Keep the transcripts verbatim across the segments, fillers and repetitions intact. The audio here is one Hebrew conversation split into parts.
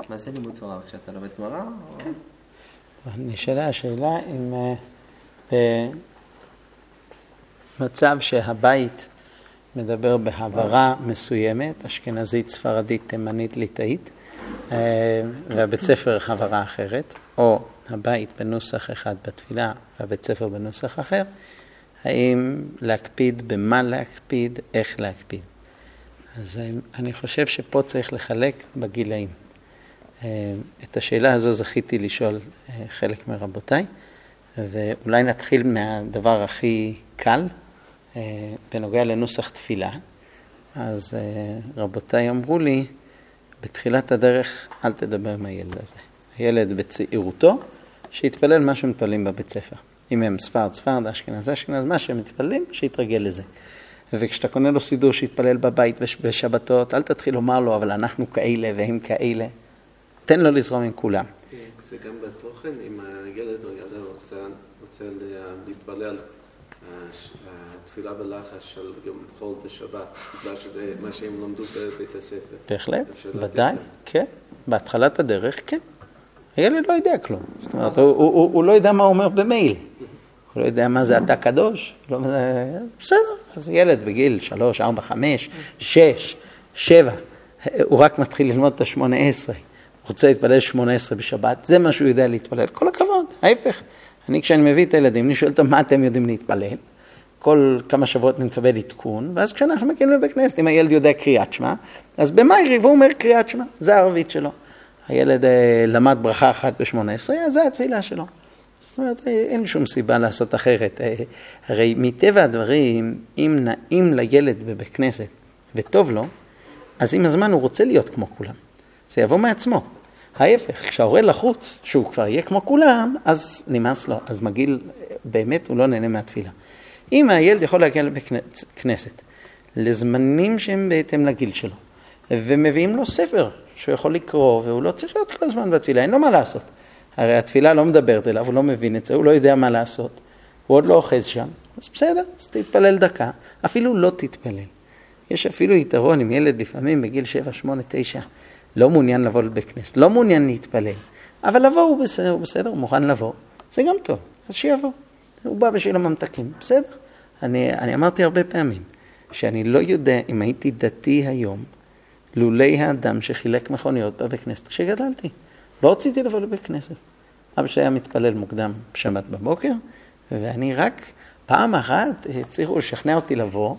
מה זה לימוד תורה? כשאתה לומד גמרא? כן. נשאלה השאלה אם במצב שהבית מדבר בהעברה מסוימת, אשכנזית, ספרדית, תימנית, ליטאית, והבית ספר העברה אחרת, או הבית בנוסח אחד בתפילה והבית ספר בנוסח אחר, האם להקפיד, במה להקפיד, איך להקפיד. אז אני חושב שפה צריך לחלק בגילאים. את השאלה הזו זכיתי לשאול חלק מרבותיי, ואולי נתחיל מהדבר הכי קל, בנוגע לנוסח תפילה. אז רבותיי אמרו לי, בתחילת הדרך אל תדבר עם הילד הזה. הילד בצעירותו, שיתפלל מה שמתפללים בבית ספר. אם הם ספרד, ספרד, אשכנז, אשכנז, מה שהם מתפללים, שיתרגל לזה. וכשאתה קונה לו סידור שיתפלל בבית בשבתות, אל תתחיל לומר לו, אבל אנחנו כאלה והם כאלה. תן לו לזרום עם כולם. זה גם בתוכן, אם הילד או ילד רוצה, רוצה להתפלל התפילה בלחש של יום חול בשבת, בגלל שזה מה שהם לומדו בבית הספר. בהחלט, ודאי, כן. בהתחלת הדרך, כן. הילד לא יודע כלום. זאת אומרת, הוא, הוא, הוא לא יודע מה הוא אומר במייל. הוא לא יודע מה זה אתה קדוש. לא, בסדר, אז ילד בגיל שלוש, ארבע, חמש, שש, שבע, הוא רק מתחיל ללמוד את השמונה עשרה. הוא רוצה להתפלל שמונה עשרה בשבת, זה מה שהוא יודע להתפלל. כל הכבוד, ההפך. אני כשאני מביא את הילדים, אני שואל אותם מה אתם יודעים להתפלל. כל כמה שבועות אני מקבל עדכון, ואז כשאנחנו מגיעים לבית כנסת, אם הילד יודע קריאת שמע, אז במאי הוא אומר קריאת שמע, זה הערבית שלו. הילד למד ברכה אחת ב-שמונה עשרה, אז זה התפילה שלו. זאת אומרת, אין שום סיבה לעשות אחרת. הרי מטבע הדברים, אם נעים לילד בבית כנסת וטוב לו, אז עם הזמן הוא רוצה להיות כמו כולם. זה יבוא מעצמו. ההפך, כשההורה לחוץ, שהוא כבר יהיה כמו כולם, אז נמאס לו. אז מגיל, באמת הוא לא נהנה מהתפילה. אם הילד יכול להגיע לבית כנסת, לזמנים שהם בהתאם לגיל שלו, ומביאים לו ספר שהוא יכול לקרוא, והוא לא צריך להיות כל הזמן בתפילה, אין לו מה לעשות. הרי התפילה לא מדברת אליו, הוא לא מבין את זה, הוא לא יודע מה לעשות, הוא עוד לא אוחז שם, אז בסדר, אז תתפלל דקה, אפילו לא תתפלל. יש אפילו יתרון עם ילד לפעמים בגיל שבע, שמונה, תשע, לא מעוניין לבוא לבית כנסת, לא מעוניין להתפלל, אבל לבוא הוא בסדר, הוא בסדר, הוא מוכן לבוא, זה גם טוב, אז שיבוא. הוא בא בשביל הממתקים, בסדר. אני, אני אמרתי הרבה פעמים, שאני לא יודע אם הייתי דתי היום, לולי האדם שחילק מכוניות בבית כנסת כשגדלתי. לא רציתי לבוא לבית כנסת. אבא שהיה מתפלל מוקדם בשבת בבוקר, ואני רק פעם אחת הצליחו לשכנע אותי לבוא,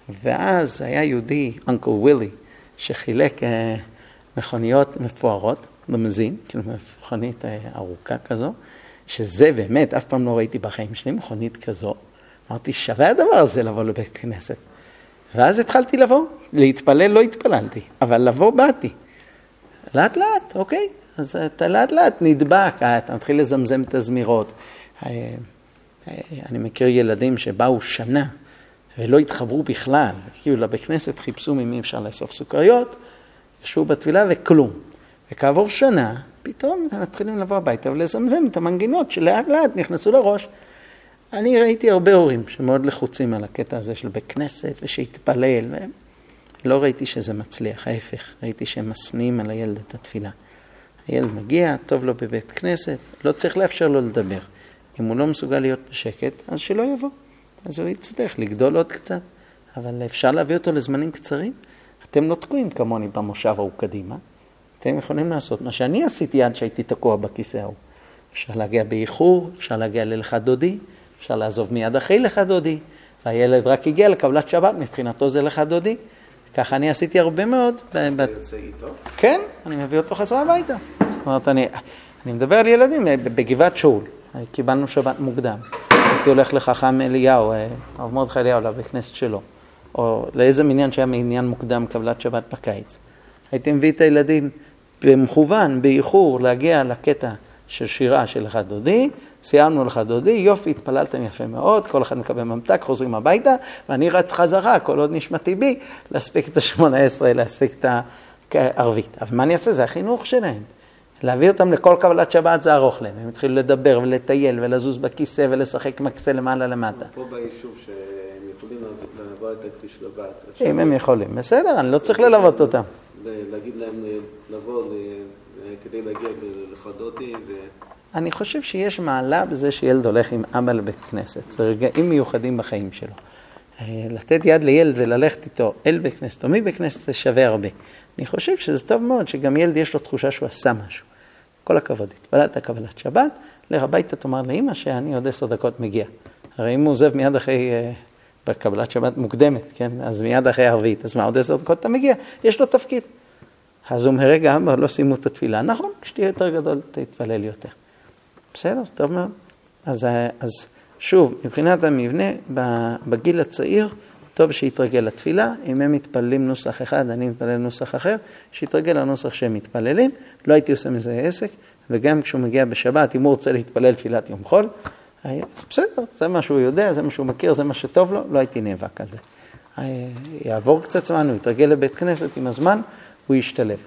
ואז היה יהודי, אנקל ווילי, שחילק אה, מכוניות מפוארות במזין, כאילו מכונית אה, ארוכה כזו, שזה באמת, אף פעם לא ראיתי בחיים שלי מכונית כזו. אמרתי, שווה הדבר הזה לבוא לבית כנסת. ואז התחלתי לבוא, להתפלל לא התפללתי, אבל לבוא באתי. לאט לאט, אוקיי? אז אתה לאט לאט נדבק, אתה מתחיל לזמזם את הזמירות. אני מכיר ילדים שבאו שנה ולא התחברו בכלל, כאילו לבית כנסת חיפשו ממי אפשר לאסוף סוכריות, ישבו בתפילה וכלום. וכעבור שנה, פתאום מתחילים לבוא הביתה ולזמזם את המנגינות שלאט לאט נכנסו לראש. אני ראיתי הרבה הורים שמאוד לחוצים על הקטע הזה של בית כנסת ושהתפלל, ולא ראיתי שזה מצליח, ההפך, ראיתי שהם מסנים על הילד את התפילה. הילד מגיע, טוב לו בבית כנסת, לא צריך לאפשר לו לדבר. אם הוא לא מסוגל להיות בשקט, אז שלא יבוא. אז הוא יצטרך לגדול עוד קצת, אבל אפשר להביא אותו לזמנים קצרים. אתם לא תקועים כמוני במושב ההוא קדימה, אתם יכולים לעשות מה שאני עשיתי עד שהייתי תקוע בכיסא ההוא. אפשר להגיע באיחור, אפשר להגיע ללך דודי, אפשר לעזוב מיד אחרי לך דודי, והילד רק הגיע לקבלת שבת, מבחינתו זה לך דודי. ככה אני עשיתי הרבה מאוד. אתה יוצא איתו? כן, אני מביא אותו חזרה הביתה. זאת אומרת, אני, אני מדבר על ילדים בגבעת שאול. קיבלנו שבת מוקדם. הייתי הולך לחכם אליהו, הרב מרדכי אליהו, לבית כנסת שלו. או לאיזה מניין שהיה מעניין מוקדם קבלת שבת בקיץ. הייתי מביא את הילדים במכוון, באיחור, להגיע לקטע של שירה של לך דודי, סיימנו לך דודי, יופי, התפללתם יפה מאוד, כל אחד מקבל ממתק, חוזרים הביתה, ואני רץ חזרה, כל עוד נשמתי בי, להספיק את השמונה עשרה, להספיק את הערבית. אבל מה אני אעשה? זה החינוך שלהם. להביא אותם לכל קבלת שבת זה ארוך להם. הם התחילו לדבר ולטייל ולזוז בכיסא ולשחק מקצה למעלה למטה. פה ביישוב שהם יכולים לעבור את הכביש לבד. אם הם יכולים, בסדר, אני לא צריך ללוות אותם. להגיד להם לבוא כדי להגיע לחדותי ו... אני חושב שיש מעלה בזה שילד הולך עם אבא לבית כנסת. זה רגעים מיוחדים בחיים שלו. לתת יד לילד וללכת איתו אל בית כנסת או מבית כנסת זה שווה הרבה. אני חושב שזה טוב מאוד שגם ילד יש לו תחושה שהוא עשה משהו. כל הכבוד, התפללת קבלת שבת, לך הביתה תאמר לאמא שאני עוד עשר דקות מגיע. הרי אם הוא עוזב מיד אחרי, בקבלת שבת מוקדמת, כן? אז מיד אחרי ערבית, אז מה עוד עשר דקות אתה מגיע? יש לו תפקיד. אז הוא מרגע אבא לא שימו את התפילה. נכון, כשתהיה יותר גדול תתפלל יותר. בסדר, טוב מאוד. אז, אז שוב, מבחינת המבנה, בגיל הצעיר, טוב שיתרגל לתפילה, אם הם מתפללים נוסח אחד, אני מתפלל נוסח אחר, שיתרגל לנוסח שהם מתפללים, לא הייתי עושה מזה עסק, וגם כשהוא מגיע בשבת, אם הוא רוצה להתפלל תפילת יום חול, בסדר, זה מה שהוא יודע, זה מה שהוא מכיר, זה מה שטוב לו, לא הייתי נאבק על זה. יעבור קצת זמן, הוא יתרגל לבית כנסת עם הזמן, הוא ישתלב.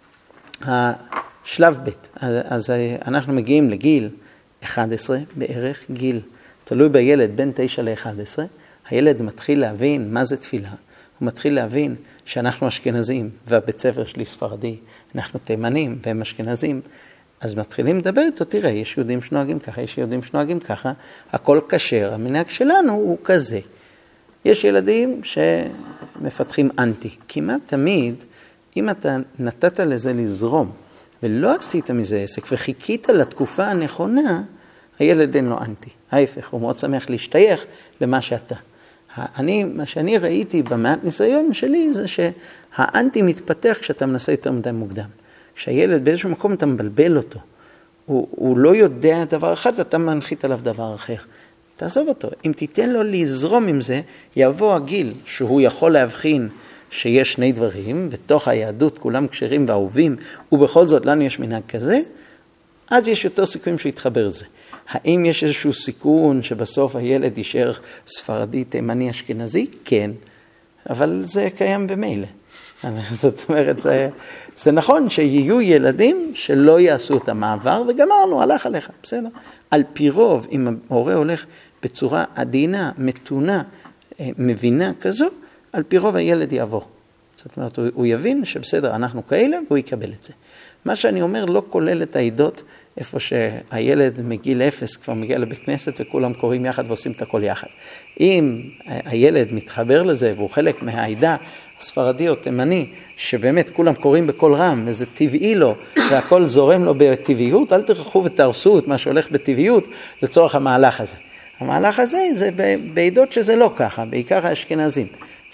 השלב ב', אז אנחנו מגיעים לגיל אחד עשרה בערך, גיל, תלוי בילד בין תשע ל-אחד עשרה, הילד מתחיל להבין מה זה תפילה, הוא מתחיל להבין שאנחנו אשכנזים והבית ספר שלי ספרדי, אנחנו תימנים והם אשכנזים, אז מתחילים לדבר איתו, תראה, יש יהודים שנוהגים ככה, יש יהודים שנוהגים ככה, הכל כשר, המנהג שלנו הוא כזה. יש ילדים שמפתחים אנטי, כמעט תמיד, אם אתה נתת לזה לזרום, ולא עשית מזה עסק, וחיכית לתקופה הנכונה, הילד אין לו אנטי. ההפך, הוא מאוד שמח להשתייך למה שאתה. אני, מה שאני ראיתי במעט ניסיון שלי, זה שהאנטי מתפתח כשאתה מנסה יותר מדי מוקדם. כשהילד באיזשהו מקום אתה מבלבל אותו, הוא, הוא לא יודע דבר אחד ואתה מנחית עליו דבר אחר. תעזוב אותו. אם תיתן לו לזרום עם זה, יבוא הגיל שהוא יכול להבחין שיש שני דברים, בתוך היהדות כולם כשרים ואהובים, ובכל זאת לנו יש מנהג כזה, אז יש יותר סיכויים שיתחבר זה. האם יש איזשהו סיכון שבסוף הילד יישאר ספרדי, תימני, אשכנזי? כן, אבל זה קיים במילא. זאת אומרת, זה, זה נכון שיהיו ילדים שלא יעשו את המעבר, וגמרנו, הלך עליך, בסדר? על פי רוב, אם ההורה הולך בצורה עדינה, מתונה, מבינה כזו, על פי רוב הילד יעבור. זאת אומרת, הוא, הוא יבין שבסדר, אנחנו כאלה, והוא יקבל את זה. מה שאני אומר לא כולל את העידות, איפה שהילד מגיל אפס כבר מגיע לבית כנסת וכולם קוראים יחד ועושים את הכל יחד. אם הילד מתחבר לזה והוא חלק מהעידה הספרדי או תימני, שבאמת כולם קוראים בכל רם וזה טבעי לו והכל זורם לו בטבעיות, אל תרחו ותרסו את מה שהולך בטבעיות לצורך המהלך הזה. המהלך הזה זה בעידות שזה לא ככה, בעיקר האשכנזים,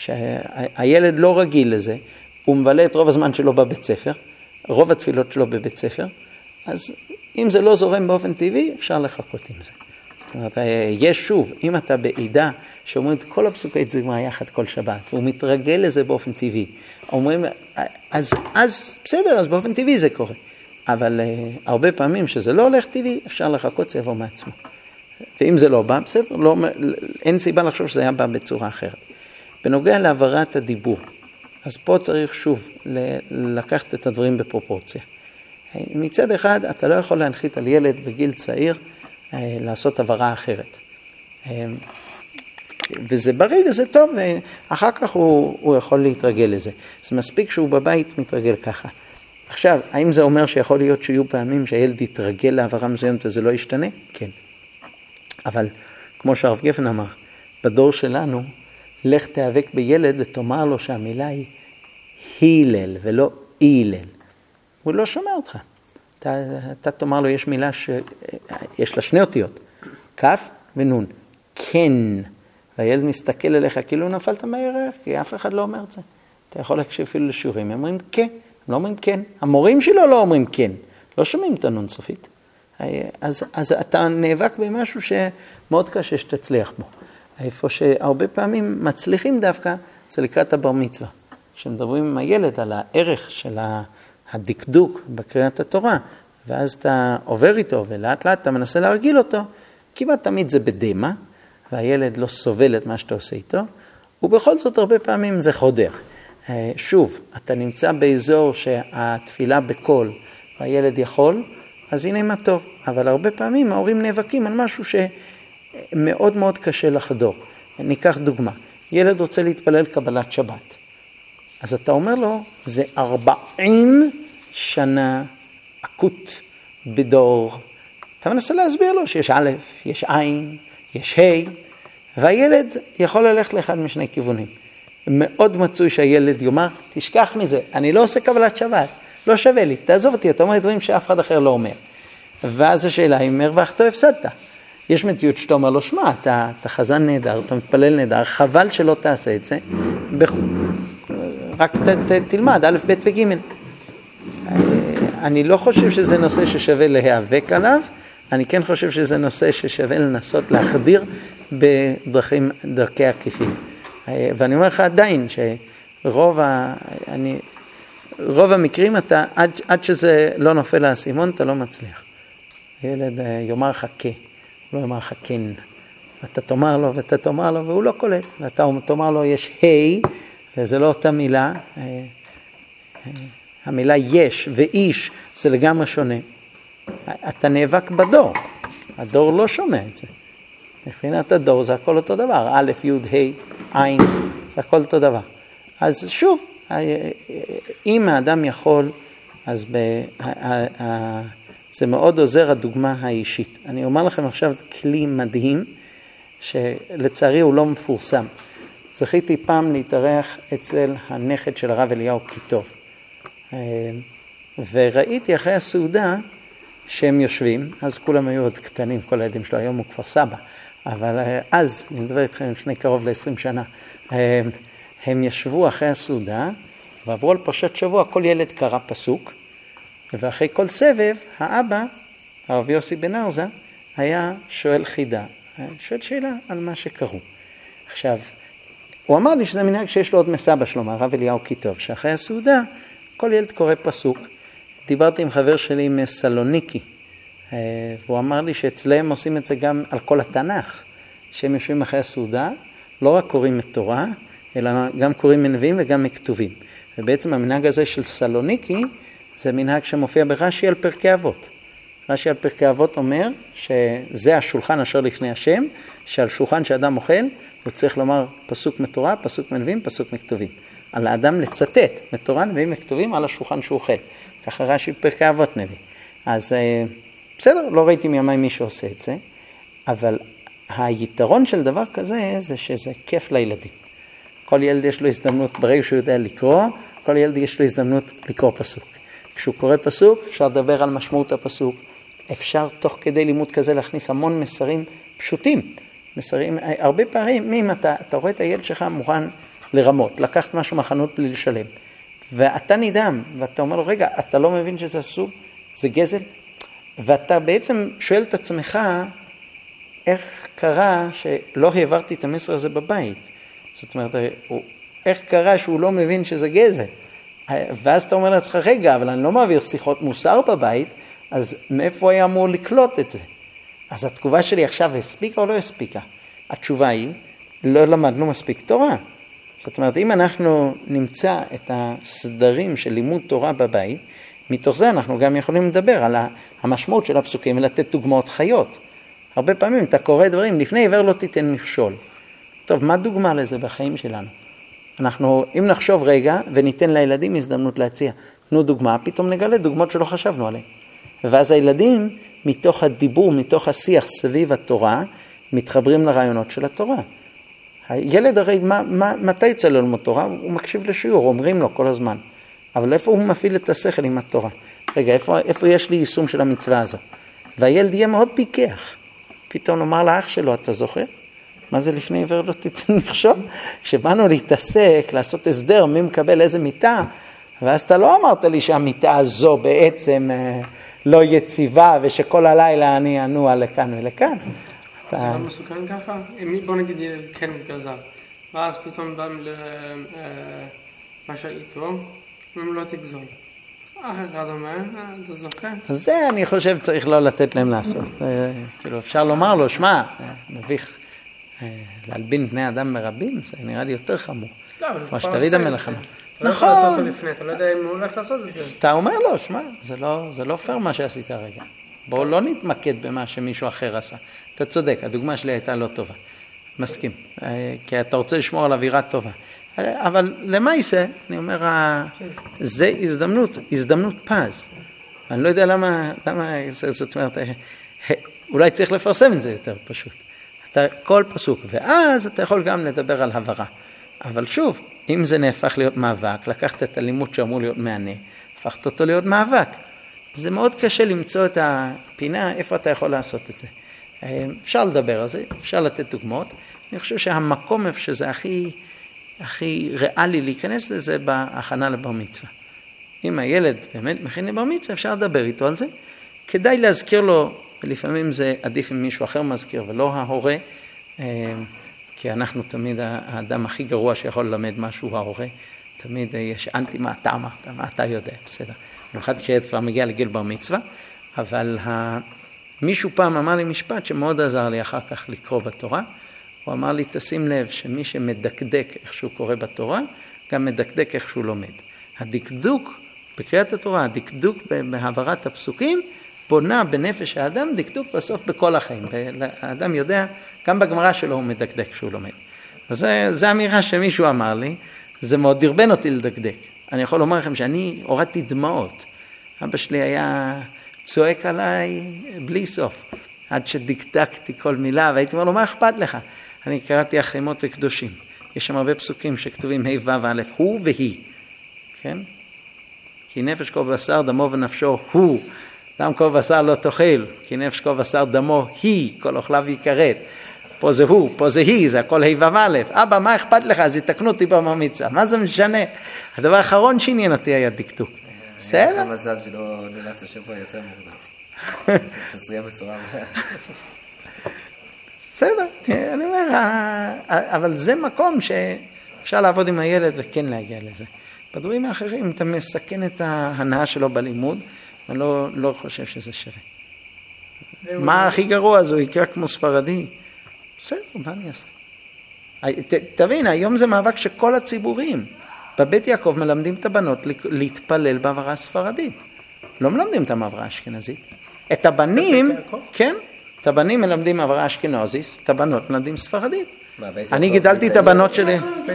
שהילד לא רגיל לזה, הוא מבלה את רוב הזמן שלו בבית ספר, רוב התפילות שלו בבית ספר, אז אם זה לא זורם באופן טבעי, אפשר לחכות עם זה. זאת אומרת, יש שוב, אם אתה בעידה שאומרים את כל הפסוקי זמרה יחד כל שבת, והוא מתרגל לזה באופן טבעי, אומרים, אז, אז בסדר, אז באופן טבעי זה קורה. אבל uh, הרבה פעמים שזה לא הולך טבעי, אפשר לחכות, זה יבוא מעצמו. ואם זה לא בא, בסדר, לא, אין סיבה לחשוב שזה היה בא בצורה אחרת. בנוגע לעברת הדיבור, אז פה צריך שוב לקחת את הדברים בפרופורציה. מצד אחד, אתה לא יכול להנחית על ילד בגיל צעיר לעשות עברה אחרת. וזה בריא וזה טוב, ואחר כך הוא, הוא יכול להתרגל לזה. זה מספיק שהוא בבית מתרגל ככה. עכשיו, האם זה אומר שיכול להיות שיהיו פעמים שהילד יתרגל לעברה מסוימת וזה לא ישתנה? כן. אבל כמו שהרב גפן אמר, בדור שלנו, לך תיאבק בילד ותאמר לו שהמילה היא הילל ולא אילל. הוא לא שומע אותך. אתה, אתה תאמר לו, יש מילה שיש לה שני אותיות, כף ונון, כן. והילד מסתכל אליך כאילו נפלת מהירח, כי אף אחד לא אומר את זה. אתה יכול להקשיב אפילו לשיעורים, הם אומרים כן, הם לא אומרים כן. המורים שלו לא אומרים כן, לא שומעים את הנון סופית. אז, אז אתה נאבק במשהו שמאוד קשה שתצליח בו. איפה שהרבה פעמים מצליחים דווקא, זה לקראת הבר מצווה. כשמדברים עם הילד על הערך של הדקדוק בקריאת התורה, ואז אתה עובר איתו ולאט לאט אתה מנסה להרגיל אותו, כמעט תמיד זה בדמה, והילד לא סובל את מה שאתה עושה איתו, ובכל זאת הרבה פעמים זה חודר. שוב, אתה נמצא באזור שהתפילה בקול, והילד יכול, אז הנה מה טוב. אבל הרבה פעמים ההורים נאבקים על משהו שמאוד מאוד קשה לחדור. ניקח דוגמה. ילד רוצה להתפלל קבלת שבת. אז אתה אומר לו, זה ארבעים שנה אקוט בדור. אתה מנסה להסביר לו שיש א', יש עין, יש ה', והילד יכול ללכת לאחד משני כיוונים. מאוד מצוי שהילד יאמר, תשכח מזה, אני לא עושה קבלת שבת, לא שווה לי, תעזוב אותי, אתה אומר דברים שאף אחד אחר לא אומר. ואז השאלה היא, אם הרווחת או הפסדת. יש מציאות שאתה אומר לו, שמע, אתה, אתה חזן נהדר, אתה מתפלל נהדר, חבל שלא תעשה את זה, בח... רק ת, ת, תלמד, א', ב' וג'. אני לא חושב שזה נושא ששווה להיאבק עליו, אני כן חושב שזה נושא ששווה לנסות להחדיר בדרכים, דרכי עקיפים. ואני אומר לך עדיין שרוב ה, אני, רוב המקרים אתה, עד, עד שזה לא נופל לאסימון, אתה לא מצליח. הילד יאמר לך כן, הוא לא יאמר לך כן. אתה תאמר לו ואתה תאמר לו והוא לא קולט. ואתה תאמר לו יש היי, וזה לא אותה מילה. המילה יש ואיש זה לגמרי שונה. אתה נאבק בדור. הדור לא שומע את זה. מבחינת הדור זה הכל אותו דבר. א', י', ה', עין, זה הכל אותו דבר. אז שוב, אם האדם יכול, אז ב... זה מאוד עוזר הדוגמה האישית. אני אומר לכם עכשיו כלי מדהים, שלצערי הוא לא מפורסם. זכיתי פעם להתארח אצל הנכד של הרב אליהו קיטוב. וראיתי אחרי הסעודה שהם יושבים, אז כולם היו עוד קטנים, כל הילדים שלו, היום הוא כבר סבא. אבל אז, אני מדבר איתכם לפני קרוב ל-עשרים שנה, הם ישבו אחרי הסעודה, ועברו על פרשת שבוע, כל ילד קרא פסוק, ואחרי כל סבב, האבא, הרב יוסי בן ארזה, היה שואל חידה, שואל שאלה על מה שקראו. עכשיו, הוא אמר לי שזה מנהג שיש לו עוד מסבא שלו, הרב אליהו קיטוב, שאחרי הסעודה, כל ילד קורא פסוק. דיברתי עם חבר שלי מסלוניקי, והוא אמר לי שאצלם עושים את זה גם על כל התנ"ך, שהם יושבים אחרי הסעודה, לא רק קוראים את תורה, אלא גם קוראים מנביאים וגם מכתובים. ובעצם המנהג הזה של סלוניקי, זה מנהג שמופיע ברש"י על פרקי אבות. רש"י על פרקי אבות אומר שזה השולחן אשר לפני השם, שעל שולחן שאדם אוכל, הוא צריך לומר פסוק מתורה, פסוק מנביאים, פסוק מכתובים. על האדם לצטט מתורה, נביאים וכתובים על השולחן שהוא אוכל. ככה רש"י פרקי אבות מביא. אז בסדר, לא ראיתי מימי מי שעושה את זה, אבל היתרון של דבר כזה זה שזה כיף לילדים. כל ילד יש לו הזדמנות, ברגע שהוא יודע לקרוא, כל ילד יש לו הזדמנות לקרוא פסוק. כשהוא קורא פסוק, אפשר לדבר על משמעות הפסוק. אפשר תוך כדי לימוד כזה להכניס המון מסרים פשוטים. מסרים, הרבה פעמים, אם אתה, אתה רואה את הילד שלך מוכן לרמות, לקחת משהו מהחנות בלי לשלם, ואתה נדהם, ואתה אומר לו, רגע, אתה לא מבין שזה אסור? זה גזל? ואתה בעצם שואל את עצמך, איך קרה שלא העברתי את המסר הזה בבית? זאת אומרת, איך קרה שהוא לא מבין שזה גזל? ואז אתה אומר לעצמך, רגע, אבל אני לא מעביר שיחות מוסר בבית, אז מאיפה היה אמור לקלוט את זה? אז התגובה שלי עכשיו הספיקה או לא הספיקה? התשובה היא, לא למדנו מספיק תורה. זאת אומרת, אם אנחנו נמצא את הסדרים של לימוד תורה בבית, מתוך זה אנחנו גם יכולים לדבר על המשמעות של הפסוקים ולתת דוגמאות חיות. הרבה פעמים אתה קורא דברים, לפני עיוור לא תיתן מכשול. טוב, מה דוגמה לזה בחיים שלנו? אנחנו, אם נחשוב רגע וניתן לילדים הזדמנות להציע, תנו דוגמה, פתאום נגלה דוגמאות שלא חשבנו עליהן. ואז הילדים, מתוך הדיבור, מתוך השיח סביב התורה, מתחברים לרעיונות של התורה. הילד הרי, מה, מה, מתי יצא לו ללמוד תורה? הוא מקשיב לשיעור, אומרים לו כל הזמן. אבל איפה הוא מפעיל את השכל עם התורה? רגע, איפה, איפה יש לי יישום של המצווה הזו? והילד יהיה מאוד פיקח. פתאום נאמר לאח שלו, אתה זוכר? מה זה לפני עיוור לא תיתן מכשול? כשבאנו להתעסק, לעשות הסדר, מי מקבל איזה מיטה, ואז אתה לא אמרת לי שהמיטה הזו בעצם אה, לא יציבה, ושכל הלילה אני אנוע לכאן ולכאן. זה לא מסוכן ככה? בוא נגיד כן גזל, ואז פתאום באים למה שאיתו, אם לא תגזול. אח אחד אומר, אתה זוכר? אז זה אני חושב צריך לא לתת להם לעשות. כאילו אפשר לומר לו, שמע, מביך להלבין בני אדם מרבים, זה נראה לי יותר חמור. לא, אבל כמו שתריד המלך אמר. אתה לא יכול לעשות אותו לפני, אתה לא יודע אם הוא הולך לעשות את זה. אתה אומר לו, שמע, זה לא פייר מה שעשית הרגע. בואו לא נתמקד במה שמישהו אחר עשה. אתה צודק, הדוגמה שלי הייתה לא טובה. מסכים. כי אתה רוצה לשמור על אווירה טובה. אבל למעשה, אני אומר, זה הזדמנות, הזדמנות פז. אני לא יודע למה, למה, זאת אומרת, אולי צריך לפרסם את זה יותר פשוט. אתה, כל פסוק, ואז אתה יכול גם לדבר על הברה. אבל שוב, אם זה נהפך להיות מאבק, לקחת את הלימוד שאמור להיות מענה, הפכת אותו להיות מאבק. זה מאוד קשה למצוא את הפינה, איפה אתה יכול לעשות את זה. אפשר לדבר על זה, אפשר לתת דוגמאות. אני חושב שהמקום איפה שזה הכי, הכי ריאלי להיכנס לזה, בהכנה לבר מצווה. אם הילד באמת מכין לבר מצווה, אפשר לדבר איתו על זה. כדאי להזכיר לו, ולפעמים זה עדיף אם מישהו אחר מזכיר, ולא ההורה, כי אנחנו תמיד האדם הכי גרוע שיכול ללמד משהו, ההורה. תמיד יש אנטי מה אתה אמרת, מה אתה יודע, בסדר. במיוחד כשילד כבר מגיע לגיל בר מצווה, אבל ה... מישהו פעם אמר לי משפט שמאוד עזר לי אחר כך לקרוא בתורה. הוא אמר לי, תשים לב שמי שמדקדק איך שהוא קורא בתורה, גם מדקדק איך שהוא לומד. הדקדוק בקריאת התורה, הדקדוק בהעברת הפסוקים, בונה בנפש האדם דקדוק בסוף בכל החיים. האדם יודע, גם בגמרא שלו הוא מדקדק כשהוא לומד. אז זה, זה אמירה שמישהו אמר לי, זה מאוד דרבן אותי לדקדק. אני יכול לומר לכם שאני הורדתי דמעות. אבא שלי היה צועק עליי בלי סוף, עד שדקדקתי כל מילה, והייתי אומר לו, מה אכפת לך? אני קראתי החיימות וקדושים. יש שם הרבה פסוקים שכתובים ה' ו' א', הוא והיא. כן? כי נפש כל בשר דמו ונפשו הוא. דם כל בשר לא תאכל, כי נפש כל בשר דמו היא, כל אוכליו יכרת. פה זה הוא, פה זה היא, זה הכל ה' ו' א'. אבא, מה אכפת לך? אז יתקנו אותי בבר מצווה. מה זה משנה? הדבר האחרון שעניין אותי היה דקדוק. בסדר? היה לך מזל שלא נאלץ השבוע יותר מוקדם. תזריע בצורה רעה. בסדר, אני אומר, אבל זה מקום שאפשר לעבוד עם הילד וכן להגיע לזה. בדברים האחרים אתה מסכן את ההנאה שלו בלימוד, אני לא, לא חושב שזה שווה. מה הכי גרוע? אז הוא יקרא כמו ספרדי. בסדר, מה אני אעשה? ת, תבין, היום זה מאבק שכל הציבורים. בבית יעקב מלמדים את הבנות להתפלל בעברה ספרדית. לא מלמדים את המעברה האשכנזית. את הבנים, כן, את הבנים מלמדים מעברה אשכנזית, את הבנות מלמדים ספרדית. אני גידלתי את הבנות שלי.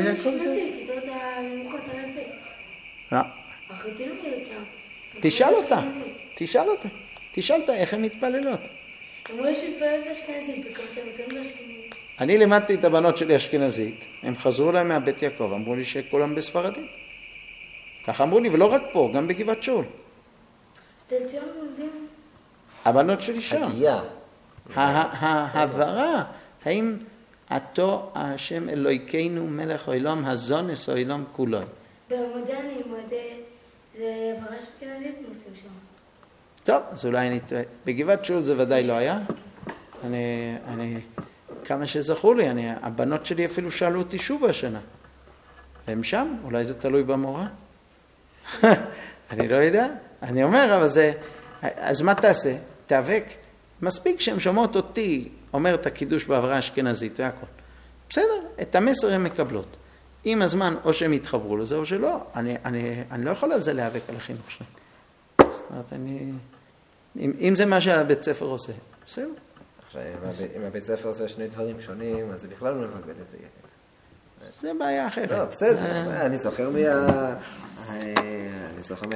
תשאל אותה, תשאל אותה, תשאל אותה איך הן מתפללות. אמרו יש להתפלל באשכנזית, וכמתם זה באשכנזית. אני לימדתי את הבנות שלי אשכנזית, הם חזרו להם מהבית יעקב, אמרו לי שכולם בספרדים. ככה אמרו לי, ולא רק פה, גם בגבעת שאול. תלציון מולדים? הבנות שלי שם. ההעברה, האם עתו השם אלוהינו מלך העולם, הזונס העולם כולו. ברמדאן עם מועדי, זה העברה אשכנזית מוסים שם. טוב, אז אולי אני טועה. בגבעת שאול זה ודאי לא היה. אני, אני, כמה שזכו לי, אני, הבנות שלי אפילו שאלו אותי שוב השנה. והם שם, אולי זה תלוי במורה. אני לא יודע. אני אומר, אבל זה, אז מה תעשה? תאבק. מספיק שהן שומעות אותי, אומר את הקידוש בעברה אשכנזית והכל. בסדר, את המסר הן מקבלות. עם הזמן, או שהם יתחברו לזה, או שלא. אני, אני, אני לא יכול על זה להיאבק על החינוך שלהם. זאת אומרת, אני... אם, אם זה מה שהבית ספר עושה, בסדר. עכשיו, אם הבית ספר עושה שני דברים שונים, אז זה בכלל לא מבגד את זה ילד. זה בעיה אחרת. לא, בסדר, אני זוכר מה... אני זוכר